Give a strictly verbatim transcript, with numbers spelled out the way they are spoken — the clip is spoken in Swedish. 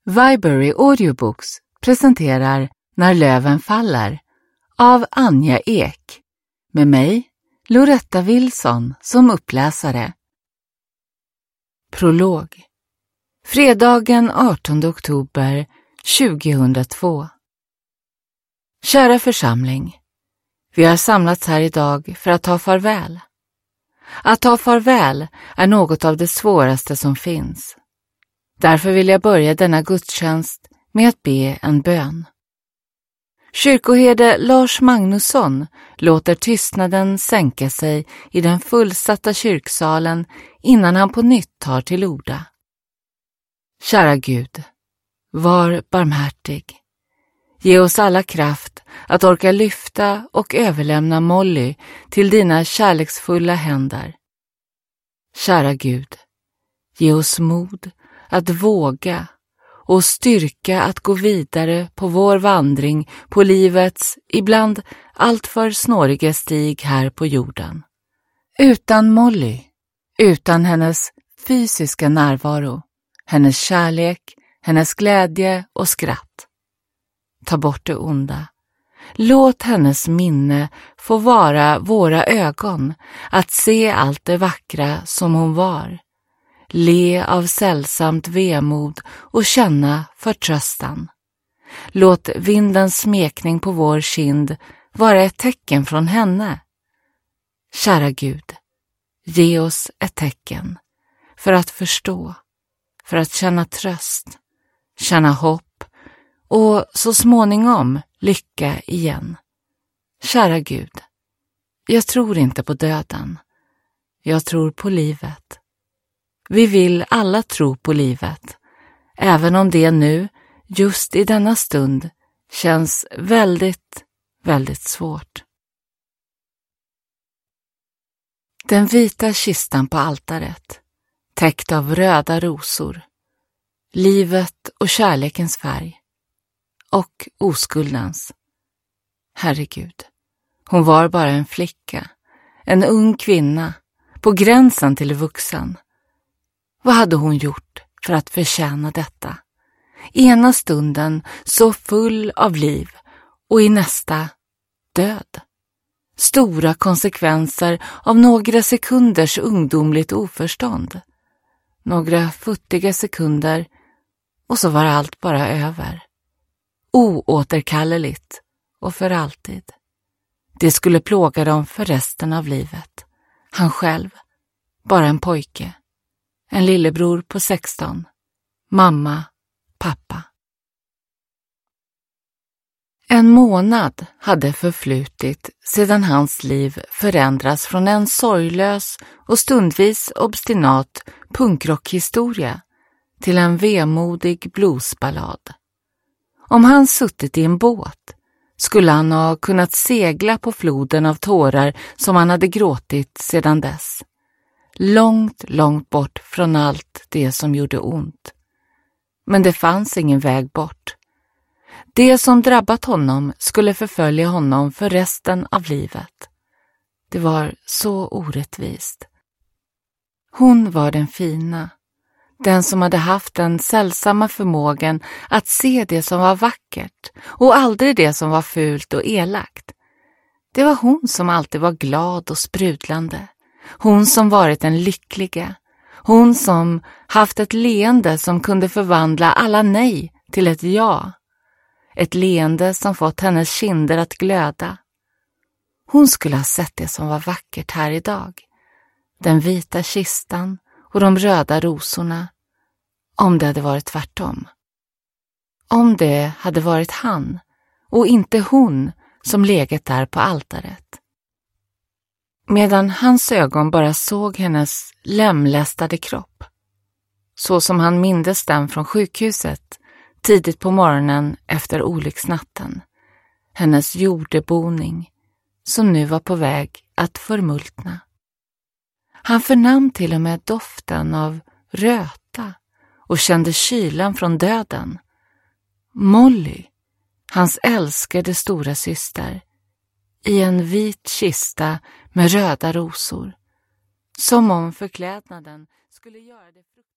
Viberry Audiobooks presenterar När löven faller av Anja Ek med mig, Loretta Wilson, som uppläsare. Prolog. Fredagen artonde oktober tjugohundratvå. Kära församling, vi har samlats här idag för att ta farväl. Att ta farväl är något av det svåraste som finns. Därför vill jag börja denna gudstjänst med att be en bön. Kyrkoherde Lars Magnusson låter tystnaden sänka sig i den fullsatta kyrksalen innan han på nytt tar till orda. Kära Gud, var barmhärtig. Ge oss alla kraft att orka lyfta och överlämna Molly till dina kärleksfulla händer. Kära Gud, ge oss mod att våga och styrka att gå vidare på vår vandring på livets ibland alltför snåriga stig här på jorden. Utan Molly, utan hennes fysiska närvaro, hennes kärlek, hennes glädje och skratt. Ta bort det onda. Låt hennes minne få vara våra ögon, att se allt det vackra som hon var. Le av sällsamt vemod och känna förtröstan. Låt vindens smekning på vår kind vara ett tecken från henne. Kära Gud, ge oss ett tecken för att förstå, för att känna tröst, känna hopp och så småningom lycka igen. Kära Gud, jag tror inte på döden. Jag tror på livet. Vi vill alla tro på livet, även om det nu, just i denna stund, känns väldigt, väldigt svårt. Den vita kistan på altaret, täckt av röda rosor, livet och kärlekens färg, och oskuldens. Herregud, hon var bara en flicka, en ung kvinna, på gränsen till vuxen. Vad hade hon gjort för att förtjäna detta? Ena stunden så full av liv och i nästa död. Stora konsekvenser av några sekunders ungdomligt oförstånd. Några futtiga sekunder och så var allt bara över. Oåterkalleligt och för alltid. Det skulle plåga dem för resten av livet. Han själv, bara en pojke. En lillebror på sexton. Mamma, pappa. En månad hade förflutit sedan hans liv förändrats från en sorglös och stundvis obstinat punkrockhistoria till en vemodig bluesballad. Om han suttit i en båt skulle han ha kunnat segla på floden av tårar som han hade gråtit sedan dess. Långt, långt bort från allt det som gjorde ont. Men det fanns ingen väg bort. Det som drabbat honom skulle förfölja honom för resten av livet. Det var så orättvist. Hon var den fina, den som hade haft den sällsamma förmågan att se det som var vackert och aldrig det som var fult och elakt. Det var hon som alltid var glad och sprudlande. Hon som varit den lyckliga. Hon som haft ett leende som kunde förvandla alla nej till ett ja. Ett leende som fått hennes kinder att glöda. Hon skulle ha sett det som var vackert här idag. Den vita kistan och de röda rosorna. Om det hade varit tvärtom. Om det hade varit han och inte hon som legat där på altaret. Medan hans ögon bara såg hennes lemlästade kropp. Så som han mindes den från sjukhuset tidigt på morgonen efter olycksnatten. Hennes jordeboning som nu var på väg att förmultna. Han förnam till och med doften av röta och kände kylan från döden. Molly, hans älskade stora syster, i en vit kista med röda rosor. Som om förklädnaden skulle göra det